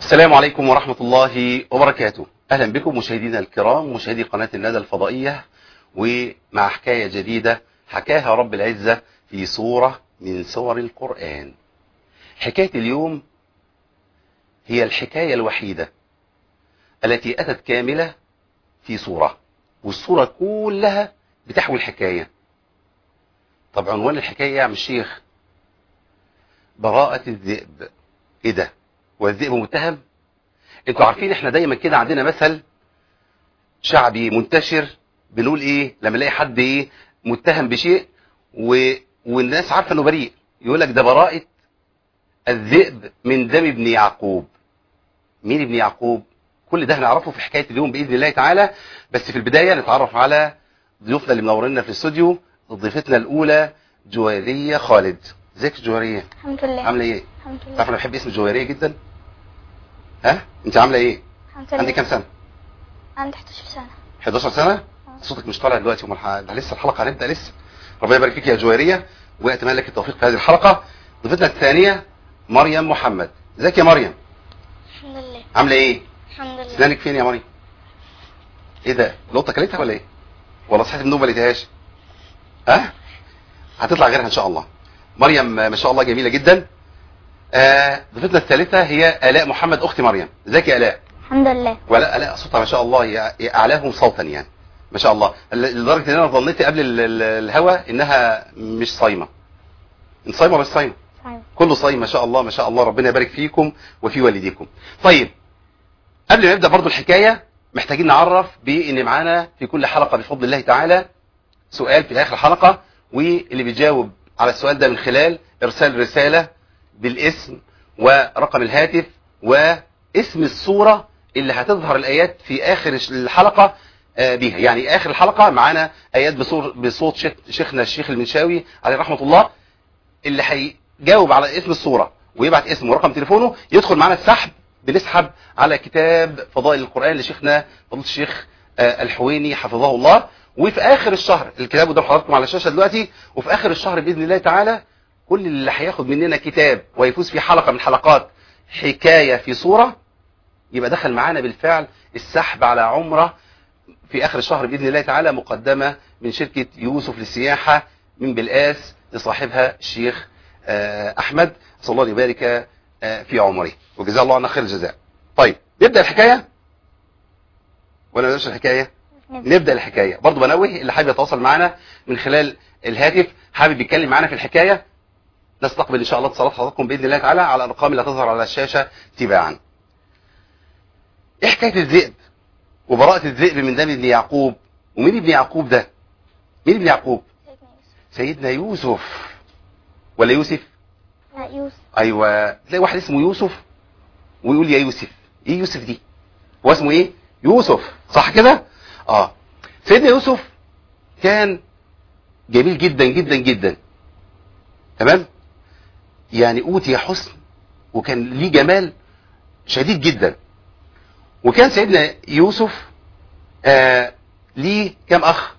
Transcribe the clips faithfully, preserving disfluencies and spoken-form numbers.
السلام عليكم ورحمة الله وبركاته. أهلا بكم مشاهدينا الكرام، مشاهدي قناة الندى الفضائية، ومع حكاية جديدة حكاها رب العزة في سورة من سور القرآن. حكاية اليوم هي الحكاية الوحيدة التي أتت كاملة في سورة، والسورة كلها بتحوي الحكاية. طب عنوان الحكاية يا عم الشيخ؟ براءة الذئب. ايه ده؟ والذئب متهم؟ انتوا عارفين احنا دايما كده عندنا مثل شعبي منتشر، بنقول ايه لما نلاقي حد ايه متهم بشيء و... والناس عارفه انه بريء، يقول لك ده براءة الذئب من دم ابن يعقوب. مين ابن يعقوب؟ كل ده هنعرفه في حكايه اليوم باذن الله تعالى. بس في البدايه نتعرف على ضيوفنا اللي منورينا في الاستوديو. ضيفتنا الاولى جويريه خالد. ازيك يا جويريه؟ الحمد لله. عامله ايه؟ الحمد لله. تعرف انا بحب اسم جويريه جدا. ها انت عامله ايه؟ الحمد لله. عندك كام سنه؟ عندي حداشر سنة. حداشر سنه؟ صوتك مش طالع دلوقتي، امال ده لسه الحلقه هنبدا لسه. ربنا يبارك فيك يا جويريه واتمنى لك التوفيق في هذه الحلقه. ضيفتنا الثانيه مريم محمد. ازيك يا مريم؟ الحمد لله. عامله ايه؟ الحمد لله. اسنانك فين يا مريم؟ ايه ده؟ القطه كلتها ولا ايه؟ ولا صحيت من النوم ما لقيتهاش؟ ها؟ هتطلع غيرها ان شاء الله. مريم ما شاء الله جميله جدا. آه ضيفتنا الثالثه هي الاء محمد اختي مريم. ازيك يا الاء؟ الحمد لله. ولا الاء صوتها ما شاء الله هي اعلاهم صوتا يعني ما شاء الله، لدرجه ان انا ظنيت قبل ال- ال- الهوا انها مش صايمه. انت صايمه ولا مش صايمه؟ صحيح. كله صايم ما شاء الله ما شاء الله. ربنا يبارك فيكم وفي والديكم. طيب قبل ما نبدا برضو الحكايه محتاجين نعرف بان معانا في كل حلقه بفضل الله تعالى سؤال في اخر الحلقه، واللي بيجاوب على السؤال ده من خلال ارسال رساله بالاسم ورقم الهاتف واسم السوره اللي هتظهر الايات في اخر الحلقه بيها. يعني اخر الحلقه معانا ايات بصوت شيخنا الشيخ المنشاوي عليه رحمه الله. اللي هيجاوب على اسم السوره ويبعت اسمه ورقم تليفونه يدخل معانا السحب. بنسحب على كتاب فضائل القرآن لشيخنا فضيلة الشيخ الحويني حفظه الله. وفي آخر الشهر الكتاب قدام حضراتكم على الشاشة دلوقتي، وفي آخر الشهر بإذن الله تعالى كل اللي هياخد مننا كتاب ويفوز في حلقة من حلقات حكاية في صورة يبقى دخل معانا بالفعل السحب على عمرة في آخر الشهر بإذن الله تعالى، مقدمة من شركة يوسف للسياحة من بلقاس لصاحبها الشيخ أحمد، صلى الله يبارك في عمره وجزاه الله عنا خير الجزاء. طيب نبدأ الحكاية ولا نبدأش الحكاية؟ نبدأ الحكاية. برضو بنوه اللي حابب يتواصل معنا من خلال الهاتف، حابب يتكلم معنا في الحكاية، نستقبل إن شاء الله اتصالات حضراتكم بإذن الله تعالى على الأرقام اللي هتظهر على الشاشة تباعا. إيه حكاية الذئب وبراءة الذئب من دم ابن يعقوب؟ ومين ابن يعقوب ده؟ مين ابن يعقوب؟ سيدنا يوسف ولا يوسف؟ لا يوسف. ايوه، تلاقي واحد اسمه يوسف ويقول يا يوسف. ايه يوسف دي؟ هو اسمه ايه؟ يوسف، صح كده؟ اه. سيدنا يوسف كان جميل جدا جدا جدا، تمام؟ يعني اوتي حسن وكان ليه جمال شديد جدا. وكان سيدنا يوسف آه ليه كام اخ؟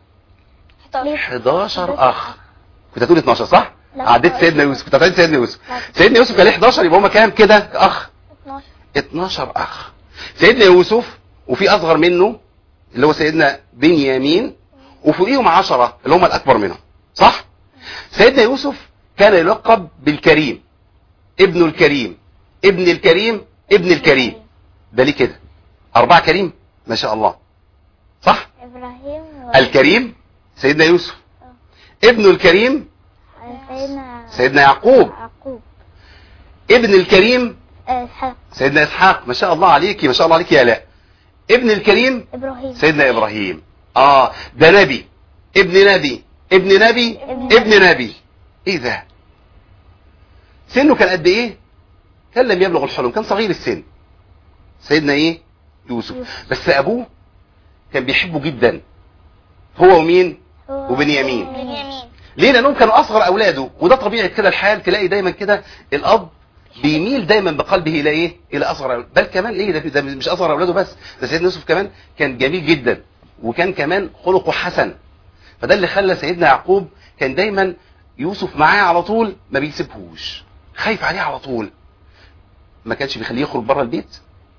حداشر اخ. كنت هتقول اتناشر صح؟ عديت سيدنا يوسف، كنت هتعيد سيدنا يوسف. سيدنا يوسف كان ليه حداشر، يبقى هما كام كده اخ؟ اتناشر. اتناشر اخ. سيدنا يوسف وفي اصغر منه اللي هو سيدنا بنيامين، وفوقيهم عشرة اللي هم الاكبر منهم، صح؟ سيدنا يوسف كان يلقب بالكريم، ابن الكريم، ابن الكريم، ابن الكريم. ده ليه كده؟ اربعة كريم ما شاء الله، صح؟ ابراهيم و... الكريم سيدنا يوسف، ابن الكريم سيدنا سيدنا يعقوب، يعقوب، ابن الكريم اسحاق، سيدنا اسحاق. ما شاء الله عليكي ما شاء الله عليكي يا الاء. ابن الكريم ابراهيم، سيدنا ابراهيم. اه ده نبي ابن نبي ابن نبي ابن ابن نبي. ايه ده؟ سنه كان قد ايه؟ كان لم يبلغ الحلم، كان صغير السن. سيدنا ايه؟ يوسف. يوسف. بس ابوه كان بيحبه جدا، هو ومين؟ هو وبنيامين. بنيامين. ليه؟ لانهم كانوا اصغر اولاده، وده طبيعي كده الحال. تلاقي دايما كده الاب بيميل دايما بقلبه الى ايه؟ الى اصغر أولاده. بل كمان ايه ده, ده مش اصغر اولاده بس، ده سيدنا يوسف كمان كان جميل جدا، وكان كمان خلقه حسن. فده اللي خلى سيدنا يعقوب كان دايما يوسف معاه على طول، ما بيسيبهوش، خايف عليه على طول. ما كانش بيخليه يخرج بره البيت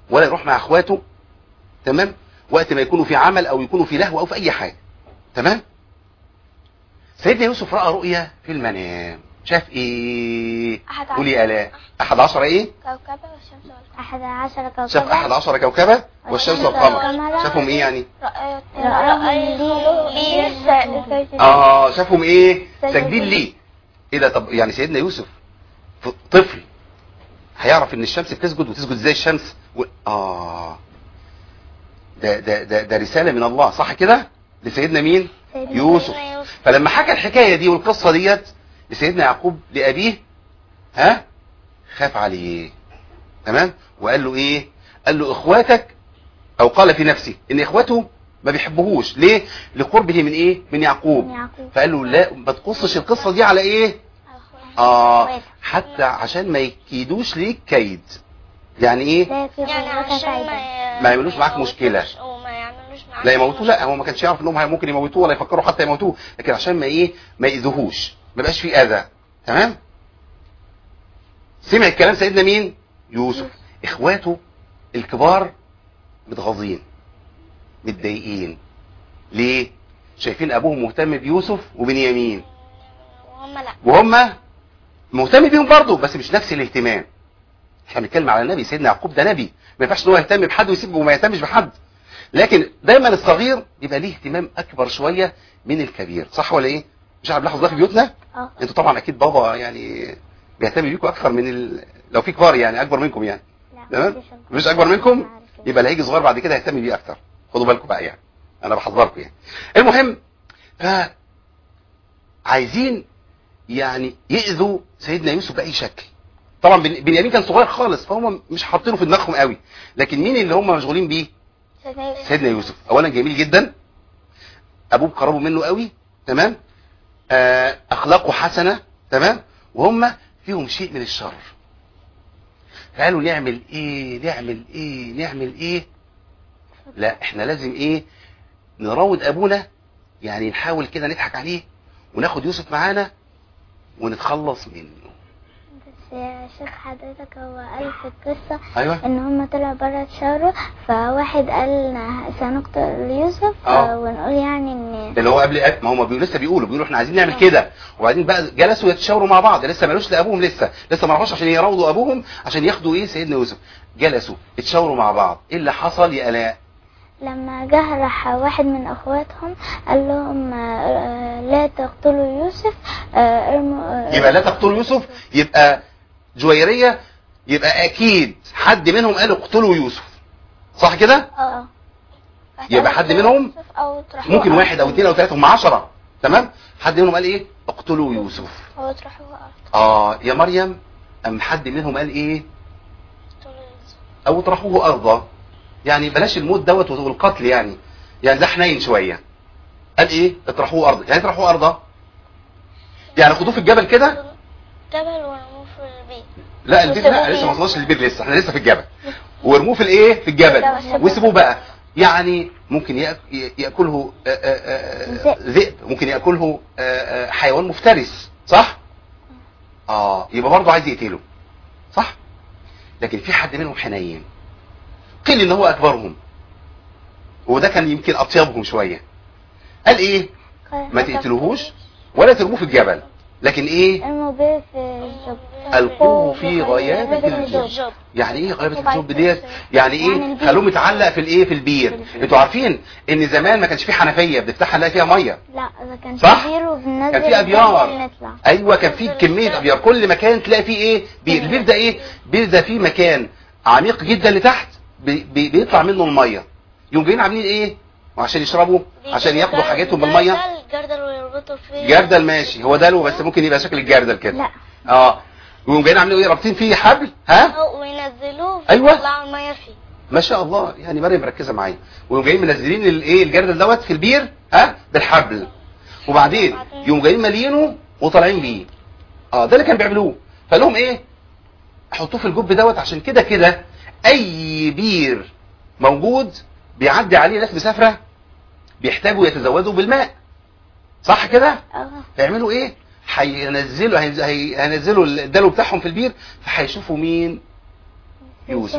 ولا يروح مع اخواته، تمام، وقت ما يكونوا في عمل او يكونوا في لهو او في اي حاجه. تمام. سيدنا يوسف راى رؤيا في المنام. شاف ايه؟ قولي يا الاء. احد عشر ايه؟ كوكبة والشمس والقمر. أحد عشر كوكبة. شاف احد عشر كوكبة والشمس والقمر. شافهم ايه يعني؟ اه شافهم ايه؟ ساجدين ليه. ايه ده؟ طب يعني سيدنا يوسف طفل هيعرف ان الشمس بتسجد وتسجد ازاي الشمس و... اه ده ده ده ده رسالة من الله، صح كده؟ لسيدنا مين؟ يوسف. فلما حكى الحكاية دي والقصة ديت لسيدنا يعقوب لأبيه، ها، خاف عليه. تمام. وقال له ايه؟ قال له اخواتك، او قال في نفسه ان اخواته ما بيحبوهوش. ليه؟ لقربه من ايه؟ من يعقوب. فقال له لا، ما تقصش القصة دي على ايه؟ اه حتى عشان ما يكيدوش ليك كيد. يعني ايه؟ يعني عشان ما ما يعملوش معاك مشكلة. لا يموتوه، لا هو ما كانش يعرف انهم ممكن يموتوه ولا يفكروا حتى يموتوه، لكن عشان ما ايه؟ ما يأذوهوش، ما يبقاش فيه اذى. تمام. سمع الكلام سيدنا مين؟ يوسف. اخواته الكبار متغاظين متضايقين. ليه؟ شايفين ابوهم مهتم بيوسف وبنيامين، وهم لا، وهم مهتم بيهم برضه بس مش نفس الاهتمام. احنا بنتكلم على النبي، سيدنا يعقوب ده نبي، ما ينفعش ان هو يهتم بحد ويسيب وما يهتمش بحد. لكن دايما الصغير يبقى ليه اهتمام اكبر شويه من الكبير، صح ولا ايه؟ مش عارف بنلاحظ ده في بيوتنا؟ اه انتوا طبعا اكيد بابا يعني بيهتم بيكم اكثر من ال... لو في كبار يعني اكبر منكم يعني. تمام. مش اكبر منكم يبقى اللي هيجي صغير بعد كده هيهتم بيه اكتر. خدوا بالكم بقى يعني، انا بحذركم يعني. المهم ف عايزين يعني يأذوا سيدنا يوسف باي شكل. طبعا بنيامين كان صغير خالص فهم مش حاطينه في دماغهم قوي، لكن مين اللي هم مشغولين بيه؟ سيدنا يوسف. اولا جميل جدا، ابوه قربوا منه قوي، تمام، آه اخلاقه حسنه، تمام، وهم فيهم شيء من الشر. قالوا نعمل ايه نعمل ايه نعمل ايه؟ لا احنا لازم ايه؟ نراود ابونا، يعني نحاول كده نضحك عليه وناخد يوسف معانا ونتخلص منه. بس يا شيخ حضرتك هو قال في القصة ايوه ان هم طلعوا بره اتشاوروا، فواحد قال سنقتل يوسف اه ونقول يعني ان ده اللي هو قبل، ما هم بيقولوا لسه بيقولوا بيقولوا احنا عايزين نعمل كده، وبعدين بقى جلسوا يتشاوروا مع بعض، لسه ما قالوش لابوهم، لسه لسه ما راحوش عشان يراودوا ابوهم عشان ياخدوا ايه سيدنا يوسف. جلسوا اتشاوروا مع بعض. ايه اللي حصل يا الاء؟ لما جه راح واحد من اخواتهم قال لهم لا تقتلوا يوسف، ارموا. يبقى لا تقتلوا يوسف، يبقى جويرية، يبقى اكيد حد منهم قال اقتلوا يوسف، صح كده؟ اه يبقى حد منهم ممكن واحد او اثنين او ثلاثة هم عشرة، تمام، حد منهم قال ايه؟ اقتلوا يوسف او اطرحوه ارض. اه يا مريم، ام حد منهم قال ايه؟ او اطرحوه ارضا. يعني بلاش الموت دوت والقتل، يعني يعني ده حنين شويه. قال ايه؟ اطرحوه ارضا، يعني اطرحوه ارضا يعني خدوه في الجبل كده، جبل ورموه في البيت. لا البيت لا لسه ما وصلناش للبيت، لسه احنا لسه في الجبل. وارموه في الايه؟ في الجبل وسيبوه بقى. يعني ممكن ياكله ذئب، ممكن ياكله حيوان مفترس، صح؟ اه يبقى برضه عايز يقتله، صح؟ لكن في حد منهم حنين، قيل ان هو اكبرهم وده كان يمكن اطيبهم شويه. قال ايه؟ ما تقتلوهوش ولا ترموه في الجبل، لكن ايه؟ الموبيل في الجب، القوه في غيابه الجب. يعني ايه غيابه الجب ديت؟ يعني ايه؟ خلوه متعلق في الايه؟ في البير. انتوا عارفين ان زمان ما كانش في حنفيه بنفتحها نلاقي فيها ميه، لا ده كان صح؟ في بير وبننزل، كان في ابيار، ايوه كان في كميه ابيار، كل مكان تلاقي فيه ايه؟ بير. البير ده ايه؟ بير ده فيه مكان عميق جدا لتحت بي بي بيطلع منه الميه، يوم جايين عاملين ايه؟ وعشان يشربوا، عشان ياخدوا حاجاتهم بالميه. جردل ويربطوا فيه. جردل ماشي، هو ده له، بس ممكن يبقى شكل الجردل كده. لا اه ويوم جايين عاملين ايه؟ رابطين فيه حبل، ها، وينزلوه أيوة. يطلعوا الميه فيه. ما شاء الله، يعني مريم مركزه معايا. ويوم جايين منزلين الايه؟ الجردل دوت في البير، ها، بالحبل، وبعدين يوم جايين مالينه وطالعين بيه. اه ده اللي كانوا بيعملوه. فقال لهم ايه؟ حطوه في الجب دوت، عشان كده كده اي بير موجود بيعدي عليه ناس مسافره بيحتاجوا يتزودوا بالماء، صح كده؟ اه فيعملوا ايه؟ هينزلوا هينزلوا الدلو بتاعهم في البير، فهيشوفوا مين؟ يوسف.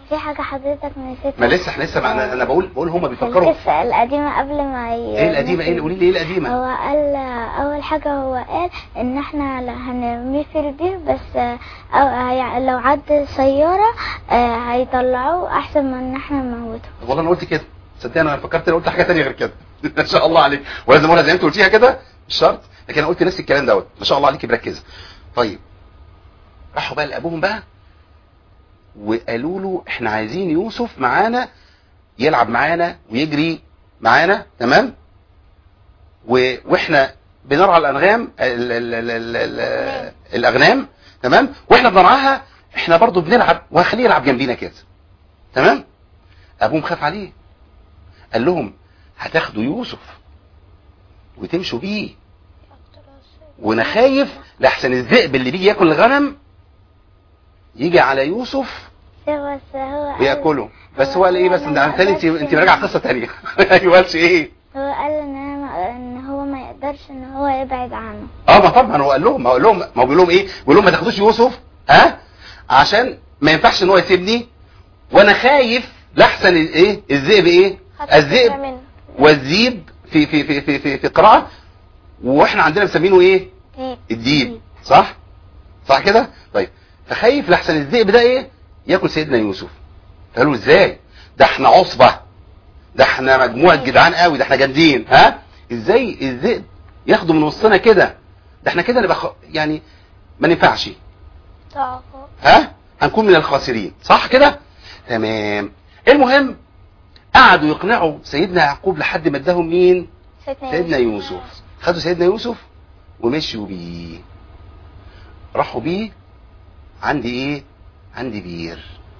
في حاجة حضرتك نسيتها. ما لسه احنا لسه انا انا بقول بقول هم بيفكروا القصة القديمة قبل ما ي... ايه القديمه؟ ايه قولي لي ايه القديمه؟ هو قال اول حاجة هو قال ان احنا هنرميه في البير، بس أو يعني لو عدى سيارة هيطلعوه احسن من ان احنا نموته. والله انا قلت كده، صدقني انا فكرت انا قلت حاجه ثانيه غير كده. ما شاء الله عليك، ولازم اقولها زي ما انت قلتيها كده مش شرط، لكن انا قلت نفس الكلام دوت. ما شاء الله عليكي مركزه. طيب راحوا بقى لابوهم بقى وقالوا له احنا عايزين يوسف معانا يلعب معانا ويجري معانا، تمام؟ و... واحنا بنرعى الانغام ال... ال... ال... ال... ال... الاغنام، تمام؟ واحنا بنرعاها احنا برضو بنلعب وهخليه يلعب جنبينا كده، تمام؟ ابوهم خاف عليه، قال لهم هتاخدوا يوسف وتمشوا بيه، وانا خايف لحسن الذئب اللي بيجي ياكل الغنم يجي على يوسف وياكله. بس هو قال ايه؟ بس انت انت انت مراجعه قصه ثانيه. ايوه قالش ايه؟ هو قال ان انا ان هو ما يقدرش ان هو يبعد عنه. اه ما طبعا هو قال لهم، ما قال لهم ما هو بيقول لهم ايه؟ بيقول لهم ما تاخدوش يوسف، ها؟ عشان ما ينفعش ان هو يسيبني، وانا خايف لحسن ايه؟ الذئب ايه؟ الذئب والذيب في في في في في, في قراءه، واحنا عندنا مسمينه ايه؟ الديب، صح؟ صح كده؟ طيب فخايف لحسن الذئب ده ايه؟ ياكل سيدنا يوسف. قالوا ازاي؟ ده احنا عصبه، ده احنا مجموعه جدعان قوي، ده احنا جامدين، ها؟ ازاي الذئب ياخده من وسطنا كده؟ ده احنا كده نبقى خ... يعني ما ننفعش، ها؟ هنكون من الخاسرين، صح كده؟ تمام. المهم قعدوا يقنعوا سيدنا يعقوب لحد ما اداهم مين؟ سيدنا يوسف. خدوا سيدنا يوسف ومشيوا بيه، راحوا بيه عندي ايه؟ عندي بير.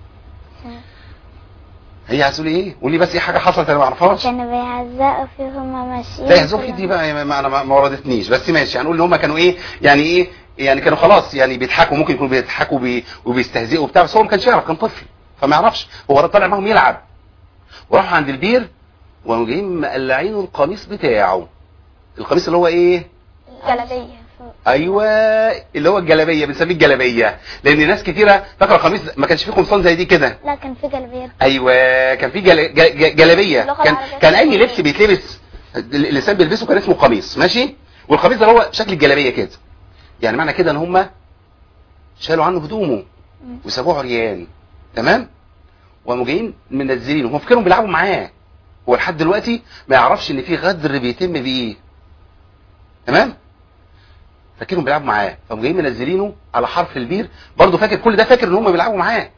هي عايزوا ايه؟ قولي بس ايه حاجه حصلت انا ما اعرفهاش. كانوا بيهزقوا فيه هما ماشيين. لا يهزقوا فيه دي بقى ما انا ما وردتنيش، بس ماشي هنقول ان هم كانوا ايه؟ يعني ايه؟ يعني كانوا خلاص يعني بيضحكوا، ممكن يكونوا بيضحكوا بي وبيستهزئوا بتاع، بس هو ما كانش يعرف، كان طفل فما يعرفش، هو طالع معاهم يلعب. وراحوا عند البير وقاموا جايين مقلعينه القميص بتاعه. القميص اللي هو ايه؟ الجلابيه. ايوه اللي هو الجلابيه، بنسميه الجلابيه لان ناس كتيره فاكره القميص ما كانش فيه قمصان زي دي كده. لا كان فيه جلابيه. ايوه كان فيه جل... جل... جلابيه. كان كان اي لبس بيتلبس الانسان بيلبسه كان اسمه قميص، ماشي؟ والقميص ده هو شكل الجلابيه كده. يعني معنى كده ان هم شالوا عنه هدومه وسابوه عريان، تمام؟ وقاموا جايين منزلينه، هم فاكرهم بيلعبوا معاه، هو لحد دلوقتي ما يعرفش ان في غدر بيتم بايه، تمام؟ فاكرهم بيلعبوا معاه، فقاموا جايين منزلينه على حرف البير، برضه فاكر كل ده، فاكر ان هم بيلعبوا معاه.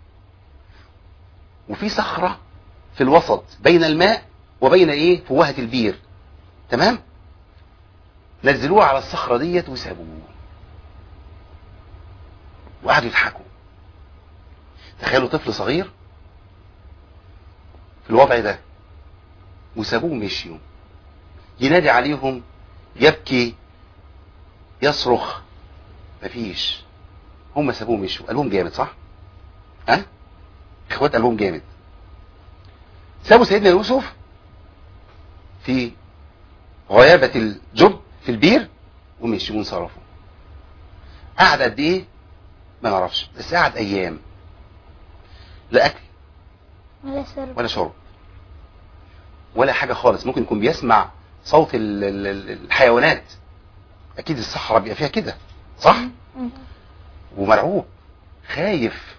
وفي صخره في الوسط بين الماء وبين ايه؟ فوهه البير، تمام؟ نزلوه على الصخره ديت وسابوه وقعدوا يضحكوا. تخيلوا طفل صغير في الوضع ده وسابوه ومشيوا، ينادي عليهم، يبكي، يصرخ، مفيش. هم سابوه ومشوا. قلبهم جامد، صح؟ ها؟ اخوات قلبهم جامد. سابوا سيدنا يوسف في غيابة الجب في البير ومشوا وانصرفوا. قعد قد ايه؟ ما نعرفش، بس قعد ايام لا اكل ولا شرب ولا شرب ولا حاجه خالص. ممكن يكون بيسمع صوت الحيوانات، اكيد الصحراء بيبقى فيها كده، صح؟ ومرعوب خايف.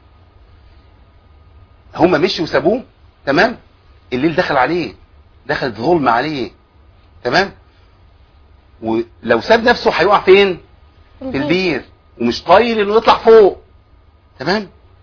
هم مشوا وسابوه، تمام؟ الليل دخل عليه، دخلت ظلم عليه، تمام؟ ولو ساب نفسه هيقع فين؟ في البير، ومش طايل انه يطلع فوق، تمام؟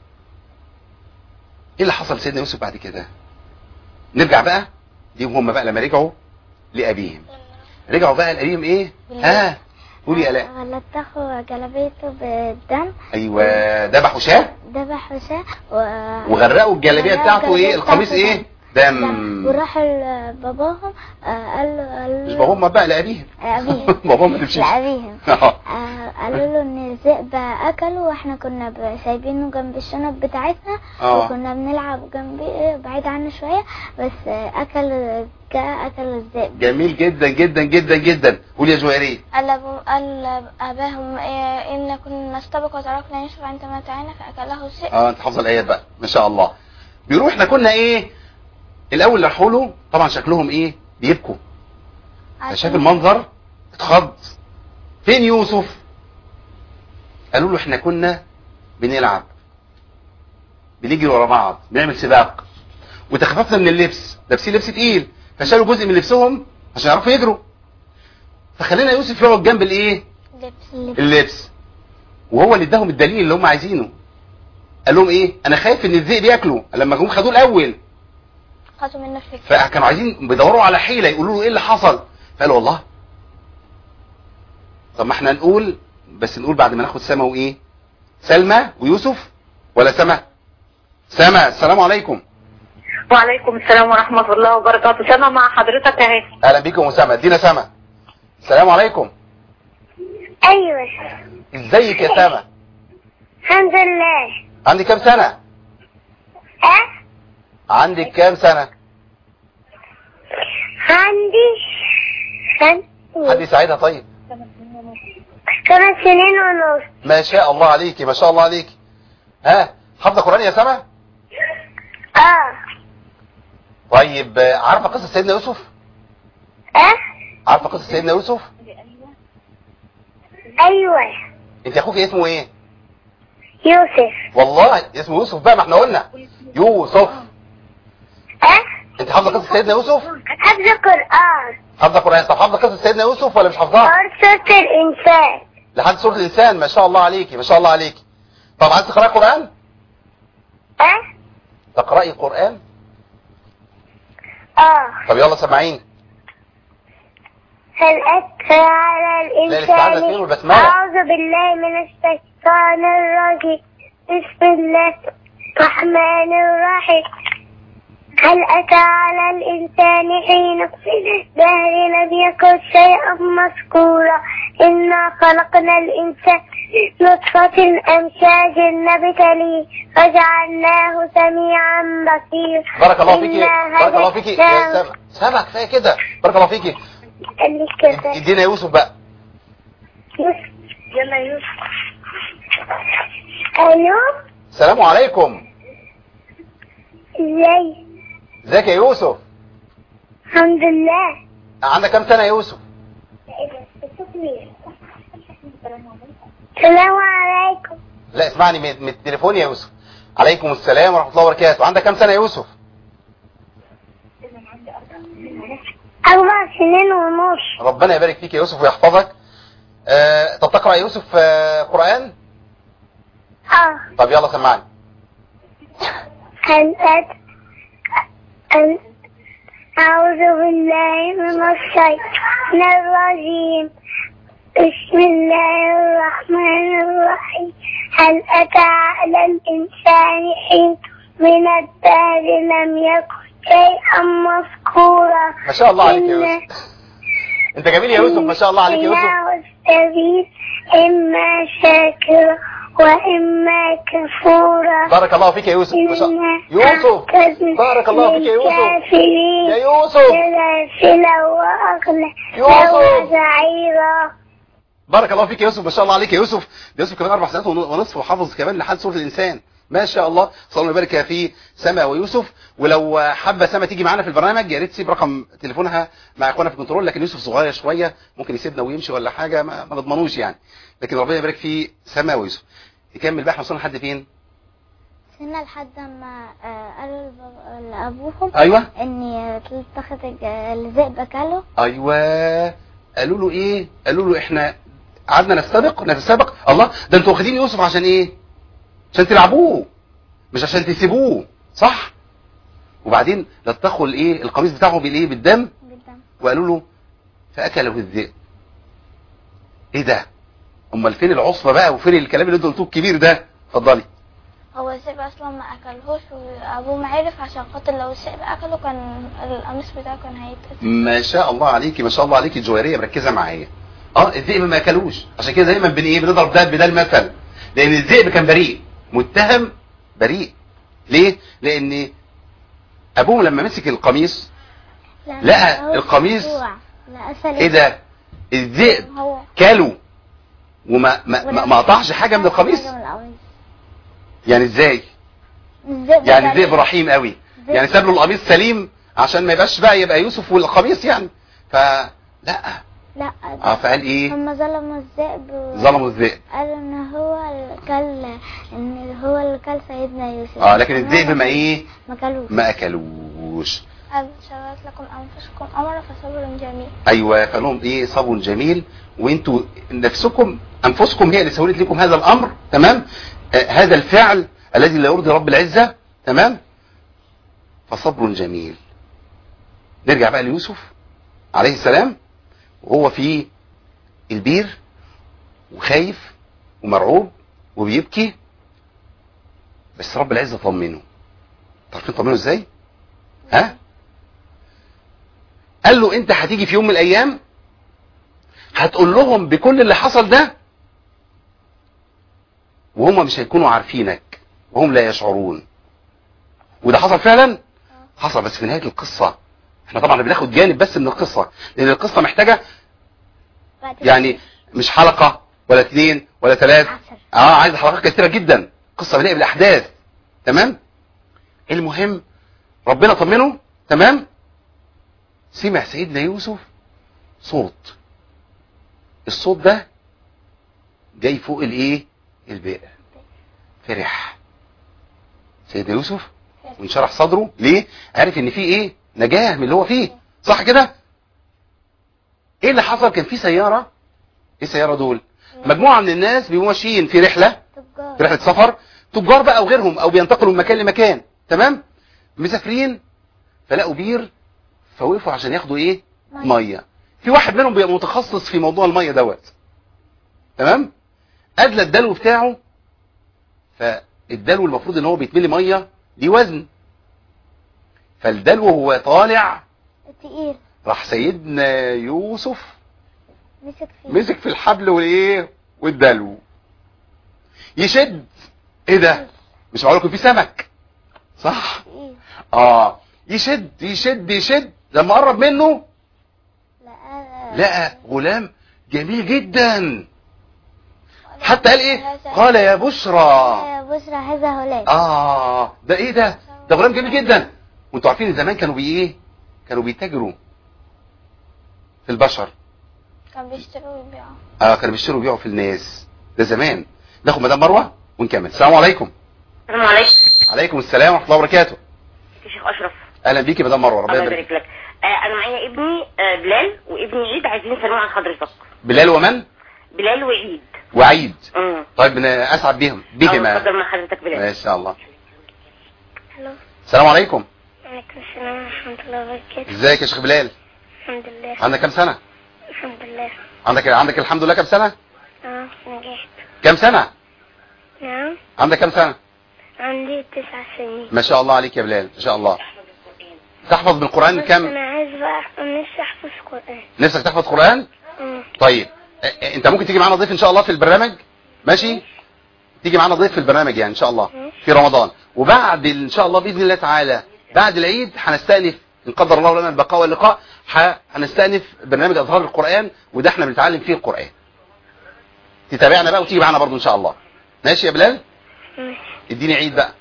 ايه اللي حصل لسيدنا يوسف بعد كده؟ نرجع بقى ليهم هم بقى لما رجعوا لابيهم. رجعوا بقى لابيهم ايه؟ ها قولي يا الاء. لطخوا جلابيته بالدم. ايوه ذبحوا شاه ذبحوا شاه و... وغرقوا الجلابيه بتاعته ايه؟ القميص ايه؟ دم. وراحوا لباباهم قال له قال مش باباهم بقى لابيهم. لابيهم باباهم ما تمشيش لابيهم. قالوا له ان الذئب اكله واحنا كنا سايبينه جنب الشنط بتاعتنا أوه. وكنا بنلعب جنبيه بعيد عنه شويه، بس اكل جاء اكل الذئب. جميل جدا جدا جدا جدا. قولي يا جويريه. قال قال اباهم إيه ان كنا نستبق وتركنا يوسف عند متاعنا فاكله الذئب. اه انت حافظه الايات بقى ما شاء الله. بيقولوا احنا كنا ايه الاول راحوا له طبعا شكلهم ايه بيبكوا، شاف المنظر اتخض. فين يوسف؟ قالوا له احنا كنا بنلعب بنجري ورا بعض بنعمل سباق وتخففنا من اللبس، لابسين لبس تقيل فشالوا جزء من لبسهم عشان يعرفوا يجروا، فخلينا يوسف يقعد جنب الايه اللبس، وهو اللي اداهم الدليل اللي هم عايزينه. قال لهم ايه انا خايف ان الذئب ياكله لما جم خدوه الاول، خدوا منه الفكره، فكانوا عايزين بيدوروا على حيله يقولوا له ايه اللي حصل، فقالوا والله طب ما احنا نقول، بس نقول بعد ما ناخد سما وايه سلمى ويوسف ولا سما سما. السلام عليكم. وعليكم السلام ورحمة الله وبركاته. سما مع حضرتك اهي. اهلا بيكم وسما. ادينا سما. السلام عليكم. ايوه ازيك يا سما؟ الحمد لله. عندك كام سنة؟ اه عندك كام سنة؟ عندي خمس حد يساعدها طيب؟ خمس سنين ونص. ما شاء الله عليكي ما شاء الله عليكي. ها حافظة قرآن يا سما؟ اه طيب عارفة قصة سيدنا يوسف؟ اه عارفة قصة سيدنا يوسف؟ ايوه. انت اخوك اسمه ايه؟ يوسف. والله اسمه يوسف بقى، ما احنا قلنا يوسف. اه انت حافظة قصة سيدنا يوسف؟ حفظ القرآن. حافظة قرآن. طب حافظة قصة سيدنا يوسف ولا مش حافظاها؟ سورة الإنسان لحد سورة الإنسان. ما شاء الله عليكي ما شاء الله عليكي. طب عايز تقرأي قرآن؟ اه تقرأي قرآن؟ اه طب يلا سمعيني. هل أتى على الاستعاذة فين الإنسان والبسملة؟ أعوذ بالله من الشيطان الرجيم بسم الله الرحمن الرحيم. هل أتى على الإنسان حين دهر لم يكن شيئا مذكورا إنا خلقنا الإنسان نطفة أمشاج نبتليه فجعلناه سميعا بصيرا. بارك الله فيكي بارك الله فيكي يا سما. سما كفايه كده. بارك الله فيكي. ادينا يوسف بقى. يوسف. يلا يوسف. الو السلام عليكم. ازاي؟ ازيك يا يوسف؟ الحمد لله. عندك كام سنة يا يوسف؟ السلام عليكم. لا اسمعني من من التليفون يا يوسف. عليكم السلام ورحمة الله وبركاته. عندك كام سنة يا يوسف؟ أربع سنين ونص. ربنا يبارك فيك يا يوسف ويحفظك. آه، طب تقرأ يا يوسف آه، قرآن؟ اه طب يلا سمعني. هل أت... أن... أعوذ بالله من الشيطان الرجيم بسم الله الرحمن الرحيم. هل أتى على الإنسان حين من الدهر لم يكن شيئا مذكورا. ما شاء الله عليك يا يوسف. انت جميل يا يوسف ما شاء الله عليك يا يوسف. السبيل إما شاكرا وإما كفورا. بارك الله فيك يا يوسف ما شاء الله. يوسف بارك الله فيك يا يوسف. يا يوسف سلسلة وأغلى يوسف وسعيرا. بارك الله فيك يا يوسف ما شاء الله عليك يا يوسف. ده يوسف كمان اربع سنوات ونصف وحافظ كمان لحد سورة الإنسان ما شاء الله. صلى الله وبارك في سما ويوسف. ولو حابه سما تيجي معانا في البرنامج يا ريت تسيب رقم تليفونها مع اخوانا في الكنترول، لكن يوسف صغير شويه ممكن يسيبنا ويمشي ولا حاجه ما, ما نضمنوش يعني، لكن ربنا يبارك في سما ويوسف. نكمل بقى. احنا وصلنا لحد فين؟ وصلنا لحد ما قالوا لابوهم ايوه ان تلتقط الذئب اكله. ايوه قالوا له ايه؟ قالوا له احنا قعدنا نستبق نتسابق. الله ده انتوا واخدين يوسف عشان ايه؟ عشان تلعبوه مش عشان تسيبوه صح؟ وبعدين لطخوا الايه القميص بتاعه بالايه بالدم بالدم وقالوا له فاكله الذئب. ايه ده؟ امال فين العصفه بقى وفين الكلام اللي انتوا قلتوه الكبير ده؟ اتفضلي. هو الذئب اصلا ما اكلهوش وابوه ما عرف عشان خاطر لو الذئب اكله كان القميص بتاعه كان هيتقطع. ما شاء الله عليكي ما شاء الله عليكي الجويريه مركزه معايا. اه الذئب ما اكلوش عشان كده دايما بن ايه بنضرب ده بده المثل، لان الذئب كان بريء متهم بريء. ليه؟ لان ابوه لما مسك القميص لقى القميص ايه ده؟ الذئب كله وما ما ما قطعش حاجه من القميص. يعني ازاي؟ الذئب يعني بريء. الذئب رحيم قوي، الذئب يعني ساب له القميص سليم عشان ما يبقاش بقى يبقى يوسف والقميص يعني. فلا لا اه فقال ايه؟ هم ظلموا الذئب و... ظلموا الذئب. قالوا ان هو اللي كل ان هو اللي كل سيدنا يوسف. اه لكن إن الذئب هو ما ايه؟ ما كلوش. ما اكلوش. قد شرعت لكم أنفسكم أمر فصبر جميل. ايوه فقال لهم ايه؟ صبر جميل، وانتوا نفسكم انفسكم هي اللي سولت لكم هذا الامر، تمام؟ آه هذا الفعل الذي لا يرضي رب العزه، تمام؟ فصبر جميل. نرجع بقى ليوسف عليه السلام وهو في البير وخايف ومرعوب وبيبكي، بس رب العزه طمنه. عارفين طمنه ازاي؟ ها؟ قال له انت هتيجي في يوم من الايام هتقول لهم بكل اللي حصل ده وهم مش هيكونوا عارفينك وهم لا يشعرون. وده حصل فعلا، حصل بس في نهايه القصه. احنا طبعا بناخد جانب بس من القصه، لان القصه محتاجه يعني مش حلقه ولا اثنين ولا ثلاث، اه عايز حلقات كثيره جدا. قصه بنلاقي بالاحداث، تمام؟ المهم ربنا طمنه، تمام؟ سمع سيدنا يوسف صوت، الصوت ده جاي فوق الايه؟ البئر. فرح سيدنا يوسف وانشرح صدره. ليه؟ عارف ان في ايه؟ نجاه من اللي هو فيه، صح كده؟ ايه اللي حصل؟ كان في سياره، ايه السياره دول؟ مجموعه من الناس بيبقوا ماشيين في رحله، في رحله سفر، تجار بقى وغيرهم، او بينتقلوا من مكان لمكان، تمام؟ مسافرين فلقوا بير فوقفوا عشان ياخدوا ايه؟ ميه. في واحد منهم بيبقى متخصص في موضوع الميه دوت، تمام؟ ادلى الدلو بتاعه، فالدلو المفروض ان هو بيتملي ميه دي وزن، فالدلو هو طالع تقيل، راح سيدنا يوسف مسك فيه مسك في الحبل والايه؟ والدلو يشد. ايه ده؟ مش معقول يكون في سمك، صح؟ تقيل. اه يشد يشد يشد، لما قرب منه لقى لقى غلام جميل جدا، حتى قال ايه؟ قال يا بشرى. يا بشرى هذا هلال. اه ده ايه ده؟ ده غلام جميل جدا. وانتوا عارفين زمان كانوا بي ايه؟ كانوا بيتاجروا في البشر. كان بيشتروا ويبيعوا. اه كانوا بيشتروا ويبيعوا في الناس، ده زمان. ناخد مدام مروه ونكمل. السلام عليكم. السلام عليكم. عليكم السلام ورحمه الله وبركاته. يا شيخ اشرف. اهلا بيكي مدام مروه، ربنا الله يبارك. يبارك لك. آه انا معايا ابني آه بلال وابني عيد، عايزين يسلموا عن حضرتك. بلال ومن؟ بلال وعيد. وعيد. امم طيب انا اسعد بيهم بيهما. اتفضل مع حضرتك بلال. ما شاء الله. الو. السلام عليكم. وعليكم السلام ورحمة الله وبركاته. ازيك يا شيخ بلال؟ الحمد لله. عندك كام سنه؟ الحمد لله. عندك عندك الحمد لله كام سنه؟ اه نجحت. كام سنه؟ نعم. عندك كام سنه؟ عندي تسع سنين. ما شاء الله عليك يا بلال، ما شاء الله. تحفظ بالقران بس كم؟ انا عايز بقى نفسي احفظ قرآن. نفسك تحفظ قران؟ اه. طيب ا- ا- انت ممكن تيجي معانا ضيف ان شاء الله في البرنامج، ماشي؟ تيجي معانا ضيف في البرنامج يعني ان شاء الله في رمضان، وبعد ان شاء الله باذن الله تعالى بعد العيد هنستأنف ان قدر الله لنا البقاء واللقاء، ح- هنستأنف برنامج اظهار القرآن، وده احنا بنتعلم فيه القرآن. تتابعنا بقى وتيجي معانا برضو ان شاء الله. ماشي يا بلال؟ ماشي. اديني عيد بقى.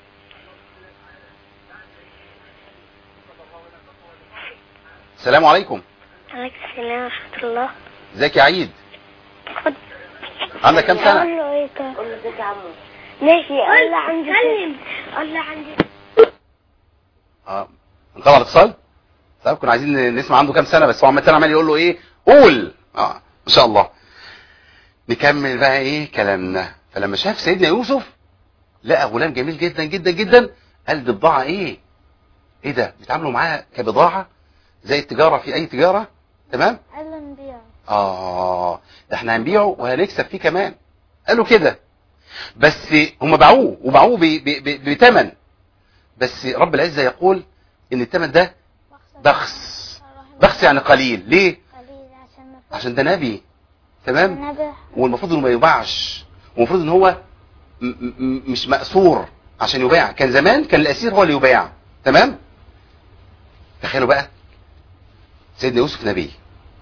السلام عليكم. عليكم السلام ورحمة الله. ازيك يا عيد؟ خد. عندك كام قول سنة؟ له ايه ده؟ قول له ازيك يا عمو. ماشي. قول له عندي. قول له عندي. اه انقطع الاتصال؟ طيب كنا عايزين نسمع عنده كام سنة، بس هو عمال عمال يقول له ايه؟ قول. اه ما شاء الله. نكمل بقى ايه كلامنا. فلما شاف سيدنا يوسف لقى غلام جميل جدا جدا جدا، قال دي بضاعة ايه؟ ايه ده؟ بيتعاملوا معاها كبضاعة زي التجارة في اي تجارة، تمام؟ قال له نبيعه. اه ده احنا هنبيعه وهنكسب فيه كمان. قالوا كده، بس هم باعوه وباعوه بثمن، بس رب العزة يقول ان الثمن ده بخس. بخس يعني قليل. ليه؟ قليل عشان ما عشان ده نبي، تمام؟ النبي. والمفروض انه ما يباعش، والمفروض ان هو م م مش مأسور عشان يباع. كان زمان كان الاسير هو اللي يباع، تمام؟ تخيلوا بقى سيدنا يوسف نبي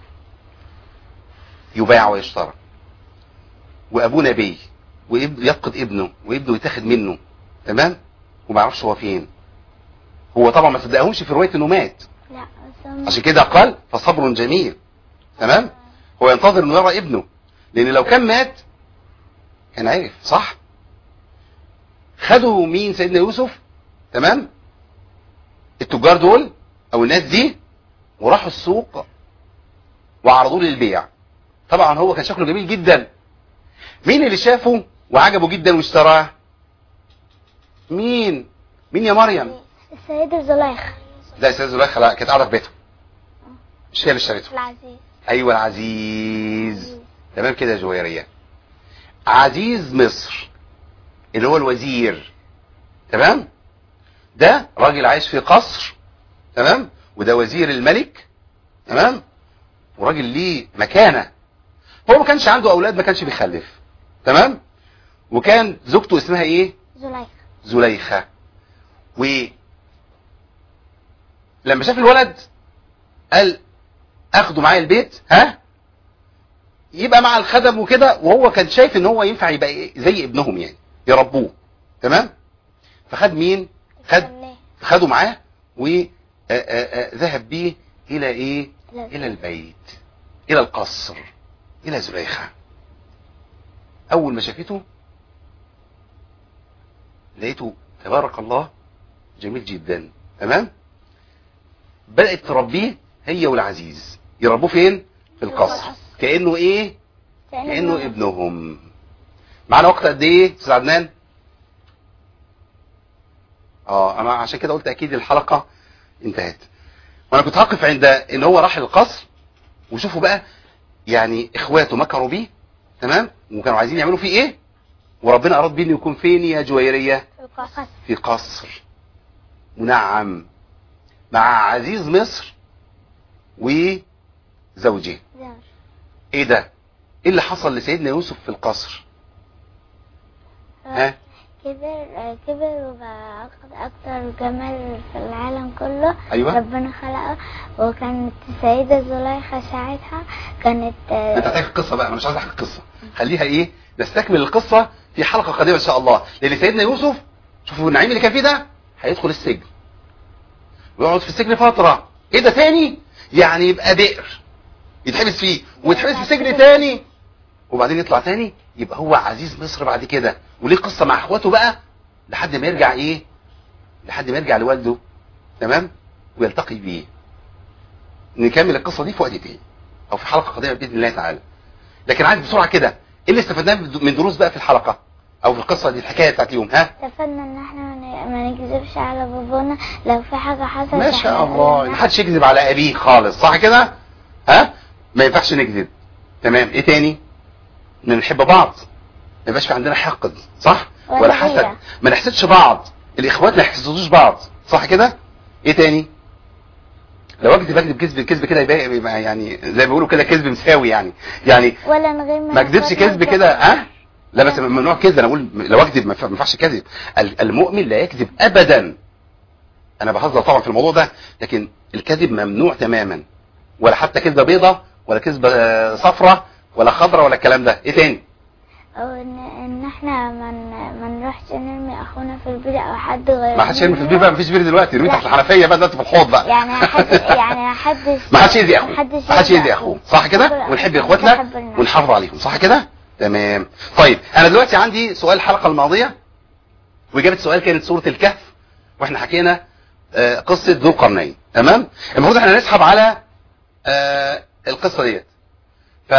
يباع ويشترى، وابوه نبي ويفقد ابنه وابنه يتاخد منه، تمام؟ وما يعرفش هو فين. هو طبعا ما صدقهمش في روايه انه مات، لا بس هم- عشان كده قال فصبر جميل. تمام. هو ينتظر انه يرى ابنه، لان لو كان مات كان عرف. صح. خدوا مين؟ سيدنا يوسف. تمام. التجار دول او الناس دي، وراحوا السوق وعرضوه للبيع. طبعا هو كان شكله جميل جدا. مين اللي شافه وعجبه جدا واشتراه؟ مين؟ مين يا مريم؟ السيدة زليخة. لا السيدة زليخة لا، كانت قاعدة في بيتها، مش هي اللي اشتريته. العزيز. ايوه العزيز. تمام كده يا جويرية. عزيز مصر اللي هو الوزير. تمام. ده راجل عايش في قصر. تمام. وده وزير الملك. تمام. وراجل ليه مكانة. هو ما كانش عنده اولاد، ما كانش بيخلف. تمام. وكان زوجته اسمها ايه؟ زليخة. زليخة. و لما شاف الولد قال اخده معايا البيت، ها، يبقى مع الخدم وكده. وهو كان شايف ان هو ينفع يبقى إيه؟ زي ابنهم يعني، يربوه. تمام. فخد مين؟ خد خده معاه وذهب بيه الى ايه؟ الى البيت، الى القصر، الى زليخة. اول ما شافته لقيته تبارك الله جميل جدا. تمام. بدأت تربيه هي والعزيز. يربوه فين؟ في القصر. كأنه ايه؟ كأنه ابنهم. معنا وقت قد ايه استاذ عدنان؟ اه انا عشان كده قلت اكيد الحلقة انتهت. وانا كنت هقف عند ان هو راح القصر، وشوفوا بقى يعني اخواته مكروا بيه. تمام. وكانوا عايزين يعملوا فيه ايه، وربنا اراد بيه انه يكون فين يا جويرية؟ في قصر منعم مع عزيز مصر وزوجه. ايه ده؟ ايه اللي حصل لسيدنا يوسف في القصر؟ ها؟ كبر كبر وبقى اكتر جمال في العالم كله. أيوة. ربنا خلقه. وكانت السيدة زليخة ساعتها كانت انت هتحكي القصه بقى، انا مش عايز احكي القصه. خليها ايه، نستكمل القصه في حلقه قادمه ان شاء الله. لان سيدنا يوسف شوفوا النعيم اللي كان فيه ده، هيدخل السجن ويقعد في السجن فتره. ايه ده تاني؟ يعني يبقى بئر يتحبس فيه، ويتحبس في سجن تاني، وبعدين يطلع تاني يبقى هو عزيز مصر بعد كده. وليه قصه مع اخواته بقى لحد ما يرجع ايه، لحد ما يرجع لوالده. تمام. ويلتقي بيه. نكمل القصه دي في وقت تاني او في حلقه قادمه باذن الله تعالى. لكن عايز بسرعه كده، ايه اللي استفدناه من دروس بقى في الحلقه او في القصه دي، الحكايه بتاعت اليوم؟ ها؟ استفدنا ان احنا ما نكذبش على بابانا لو في حاجه حصلت. ما شاء الله. ما حدش يكذب على ابيه خالص. صح كده؟ ها؟ ما ينفعش نكذب. تمام. ايه تاني؟ ان نحب بعض، ما يبقاش في عندنا حقد. صح؟ ولا حسد. ما نحسدش بعض. الاخوات ما يحسدوش بعض. صح كده؟ ايه تاني؟ لو اكذب اكذب كذب الكذب كده يبقى يعني زي ما بيقولوا كده كذب مساوي يعني. يعني ولا نغير ما اكذبش كذب كده. ها؟ لا بس ممنوع كذب. انا اقول لو اكذب ما ينفعش كذب. المؤمن لا يكذب ابدا. انا بهزر طبعا في الموضوع ده، لكن الكذب ممنوع تماما. ولا حتى كذبه بيضه ولا كذبه صفراء ولا خضراء ولا الكلام ده. ايه تاني؟ او ان ان احنا من ما نروحش نرمي اخونا في البير او حد غير. ما حدش يرمي في البير بقى، مفيش بير دلوقتي. يرمي تحت الحنفيه بقى دلوقتي في الحوض بقى. يعني حد يعني حدش ما حدش يأذي اخوه. ما حدش يأذي اخوه. صح كده؟ ونحب اخواتنا ونحافظ عليهم. صح كده؟ تمام. طيب انا دلوقتي عندي سؤال الحلقه الماضيه، واجابه السؤال كانت سوره الكهف، واحنا حكينا آه قصه ذو القرنين. تمام. المفروض احنا نسحب على آه القصه ديت. ف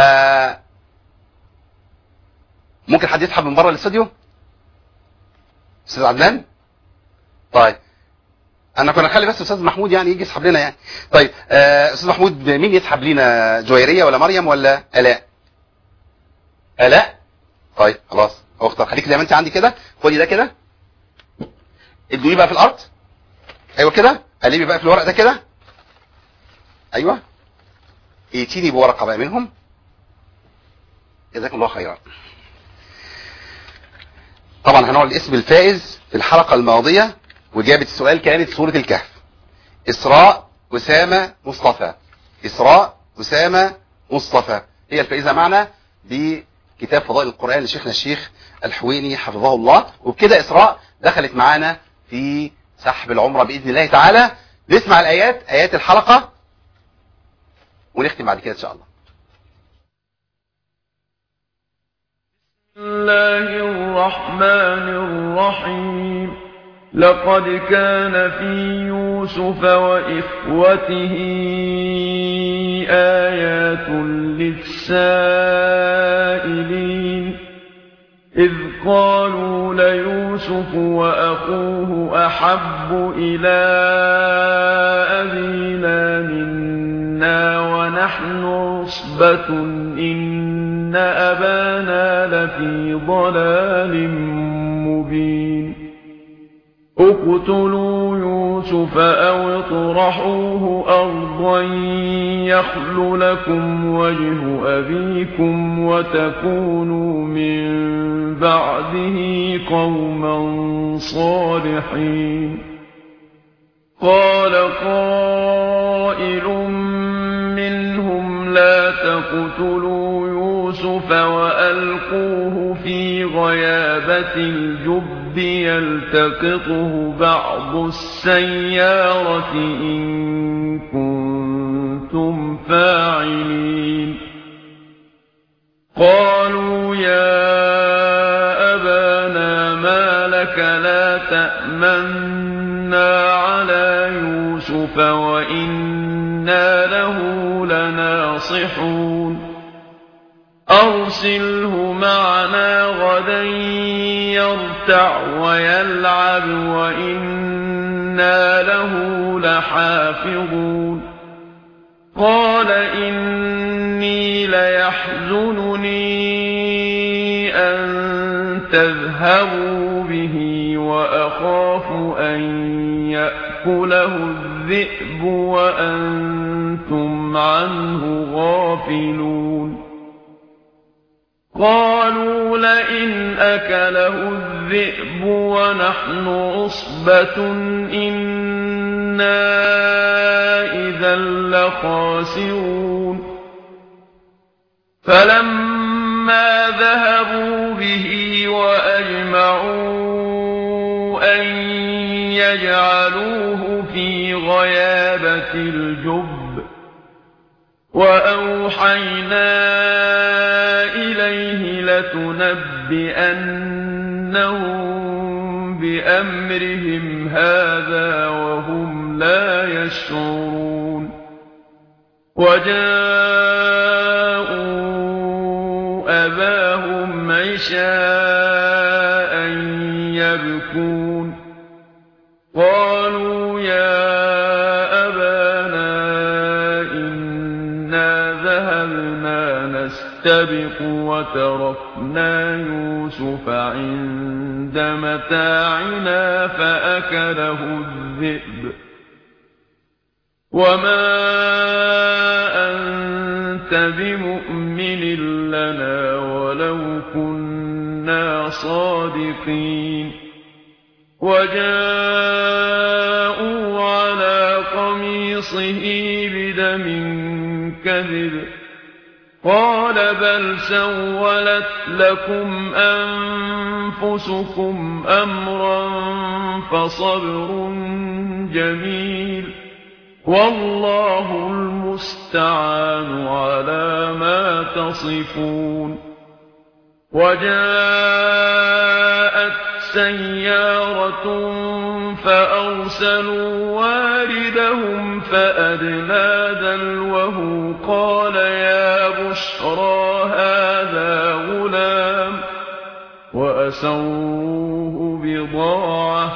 ممكن حد يسحب من بره الاستوديو؟ استاذ عدنان؟ طيب انا كنا نخلي بس استاذ محمود يعني يجي يسحب لنا يعني. طيب آه استاذ محمود، مين يسحب لنا؟ جويرية ولا مريم ولا الاء؟ الاء. طيب خلاص اختار، خليك زي ما انت عندي كده. خدي ده كده، ادوني بقى في الارض. ايوه كده، قلبي بقى في الورق ده كده. ايوه ائتيني بورقه بقى منهم. جزاكم الله خيرا. طبعا هنقول الاسم الفائز في الحلقه الماضيه، واجابه السؤال كانت سوره الكهف. اسراء اسامه مصطفى. اسراء اسامه مصطفى هي الفائزه معنا بكتاب فضائل القران لشيخنا الشيخ الحويني حفظه الله. وبكده اسراء دخلت معانا في سحب العمرة بإذن الله تعالى. نسمع الآيات، آيات الحلقة، ونختم بعد كده إن شاء الله. بسم الله الرحمن الرحيم. لقد كان في يوسف وإخوته آيات للسائلين إذ قالوا ليوسف وأخوه أحب إلى أبينا منا ونحن عصبة إن أبانا لفي ضلال مبين اقتلوا يوسف أو اطرحوه أرضا يخل لكم وجه أبيكم وتكونوا من بعده قوما صالحين. قال قائل منهم لا تقتلوا يوسف وألقوه في غيابة الجب يلتقطه بعض السيارة إن كنتم فاعلين. قالوا يا أبانا ما لك لا تأمنا على يوسف وإنا له لناصحون. أرسله معنا غدا يرتع ويلعب وإنا له لحافظون. قال إني ليحزنني أن تذهبوا به وأخاف أن يأكله الذئب وأنتم عنه غافلون. قالوا لئن أكله الذئب ونحن عصبة إنا إذا لخاسرون. فلما ذهبوا به وأجمعوا أن يجعلوه في غيابة الجب وأوحينا إليه لتنبئنهم بأمرهم هذا وهم لا يشعرون. وجاءوا أباهم عشاء يبكون. قالوا يا نستبق وتركنا يوسف عند متاعنا فأكله الذئب وما أنت بمؤمن لنا ولو كنا صادقين. وجاءوا على قميصه بدم كذب قال بل سولت لكم أنفسكم أمرا فصبر جميل والله المستعان على ما تصفون. وجاءت سيارة فأرسلوا واردهم فأدلى دلوه قال يا بشرى هذا غلام وأسروه بضاعة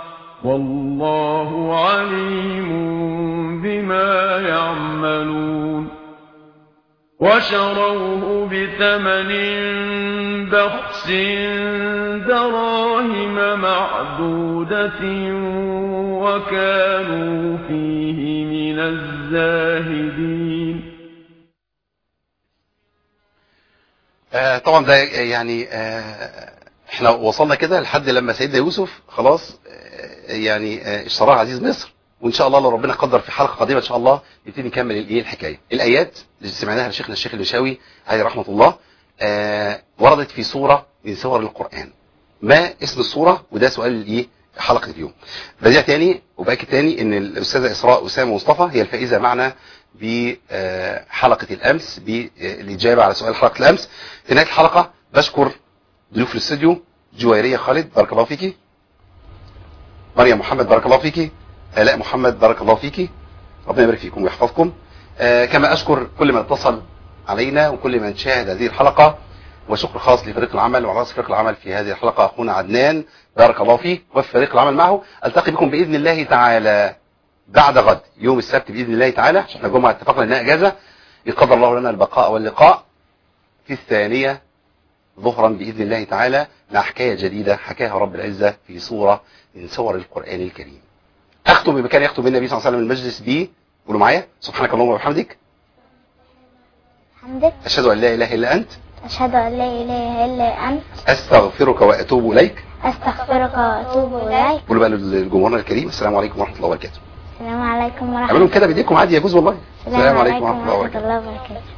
والله عليم بما يعملون. وشروه بثمن بخس دراهم معدودة وكانوا فيه من الزاهدين. آه طبعا ده يعني آه احنا وصلنا كده لحد لما سيدنا يوسف خلاص آه يعني آه اشتراه عزيز مصر، وان شاء الله لو ربنا قدر في حلقه قادمه ان شاء الله نبتدي نكمل الايه الحكايه. الايات اللي سمعناها لشيخنا الشيخ المشاوي عليه رحمه الله آه وردت في سوره من سور القران. ما اسم السوره؟ وده سؤال الايه حلقة اليوم. بديع تاني وباكد تاني ان الاستاذة اسراء اسامة مصطفى هي الفائزة معنا بحلقة الامس بالاجابة على سؤال حلقة الامس. في نهاية الحلقة بشكر ضيوف الاستوديو، جويرية خالد بارك الله فيكي، مريم محمد بارك الله فيكي، آلاء محمد بارك الله فيكي، ربنا يبارك فيكم ويحفظكم. آه كما اشكر كل من اتصل علينا وكل من شاهد هذه الحلقة، وشكر خاص لفريق العمل وعلى رأس فريق العمل في هذه الحلقة اخونا عدنان بارك الله فيه وفي فريق العمل معه. التقي بكم باذن الله تعالى بعد غد يوم السبت باذن الله تعالى، عشان الجمعة اتفقنا انها اجازة، يقدر الله لنا البقاء واللقاء في الثانية ظهرا باذن الله تعالى مع حكاية جديدة حكاها رب العزة في صورة من صور القرآن الكريم. اختم بمكان يختم النبي صلى الله عليه وسلم المجلس به، قولوا معايا سبحانك اللهم وبحمدك حمدك اشهد ان لا اله الا انت أشهد أن لا إله إلا أنت استغفرك واتوب اليك. أستغفرك وأتوب إليك. قولوا بقى لجمهورنا الكريم السلام عليكم ورحمة الله وبركاته. السلام عليكم ورحمة اعملوا كده بايديكم عادي يجوز والله. السلام عليكم ورحمة الله وبركاته.